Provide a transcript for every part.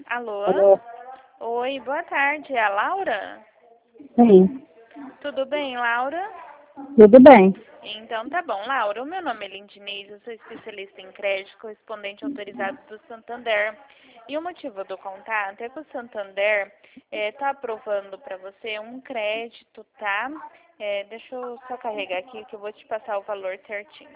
Alô? Alô? Oi, boa tarde. É a Laura? Sim, Tudo bem, Laura? tudo bem. Então tá bom, Laura. O meu nome é Lindinês, eu sou especialista em crédito, correspondente autorizado do Santander. E o motivo do contato é que o Santander tá aprovando para você um crédito, tá? Deixa eu só carregar aqui que eu vou te passar o valor certinho.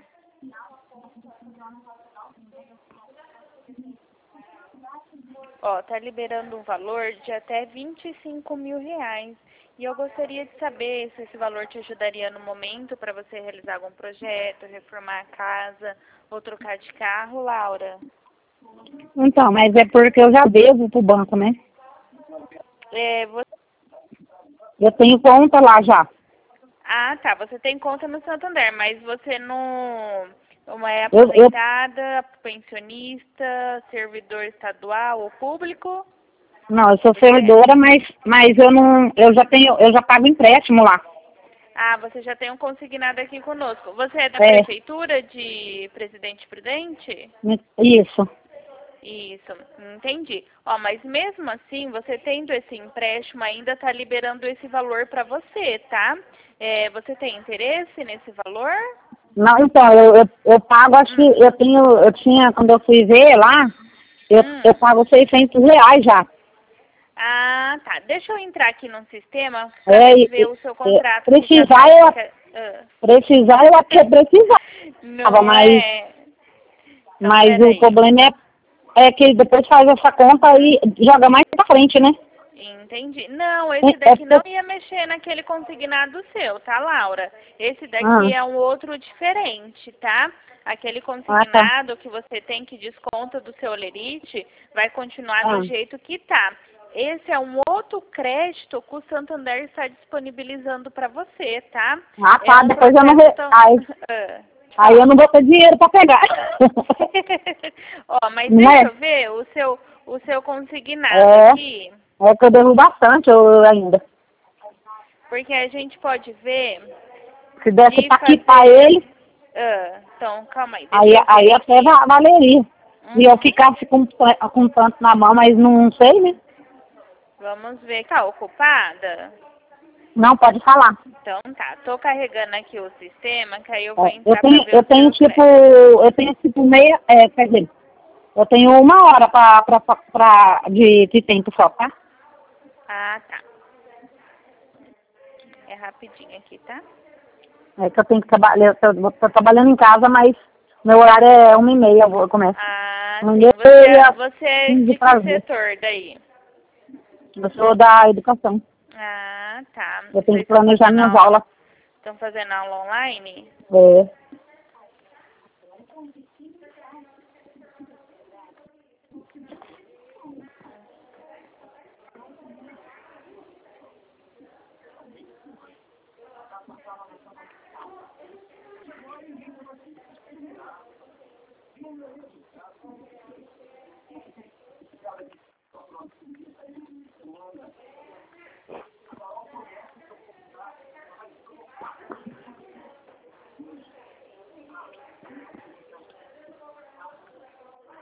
Ó, tá liberando um valor de até R$ 25.000. E eu gostaria de saber se esse valor te ajudaria no momento para você realizar algum projeto, reformar a casa ou trocar de carro, Laura. Então, mas é porque eu já devo pro banco, né? Você... Eu tenho conta lá já. Ah, tá. Você tem conta no Santander, mas você não é Eu, aposentada, pensionista, servidor estadual ou público? não, eu sou Você... servidora, mas eu já pago empréstimo lá. Ah, você já tem um consignado aqui conosco. Você é da É, prefeitura de Presidente Prudente? isso. Isso, entendi. Ó, mas mesmo assim, você tendo esse empréstimo, ainda está liberando esse valor para você, tá? Você tem interesse nesse valor? Não, então, eu pago, acho que Hum, eu tinha, quando eu fui ver lá, eu hum. pago R$ 600 já. Ah, tá. Deixa eu entrar aqui no sistema para É, me ver o seu contrato que já precisar, está aqui. precisar, eu até precisava, Não é? Então, mas o peraí. problema é que ele depois faz essa conta e joga mais pra frente, né? Entendi. Não, É, esse daqui não porque, ia mexer naquele consignado seu, tá, Laura? Esse ah, daqui é um outro diferente, tá? Aquele tá. consignado que você tem que desconta do seu Olerite vai continuar do Ah, jeito que tá. Esse é um outro crédito que o Santander está disponibilizando para você, tá? É tá, um depois eu não. processo tão... Aí eu Fala. não vou ter dinheiro pra pegar. Ó, mas Não deixa é? eu ver o seu consignado É, aqui, é que eu devo bastante ainda. porque a gente pode ver Se desse de pra quitar fazer. ele, Então, calma aí, deixa eu aí ver até aqui. valeria. E eu Uhum. ficasse com tanto na mão, mas não sei, né? Vamos ver. Tá ocupada? Não, pode falar. Então tá. Tô carregando aqui o sistema, que aí eu vou É, entrar pra ver eu o tenho seu tipo, crédito. meia, quer dizer, eu tenho 1 hora de tempo só, tá? Ah, tá. É rapidinho aqui, tá? É que eu tenho que trabalhar, eu tô trabalhando em casa, mas meu horário é 1h30, eu começo. Ah, sim. 1h30 Você é 15 de que para as 10. setor daí? Eu sou da educação. Ah, tá. Eu tenho Vocês que planejar minhas aulas. estão fazendo aula online? É,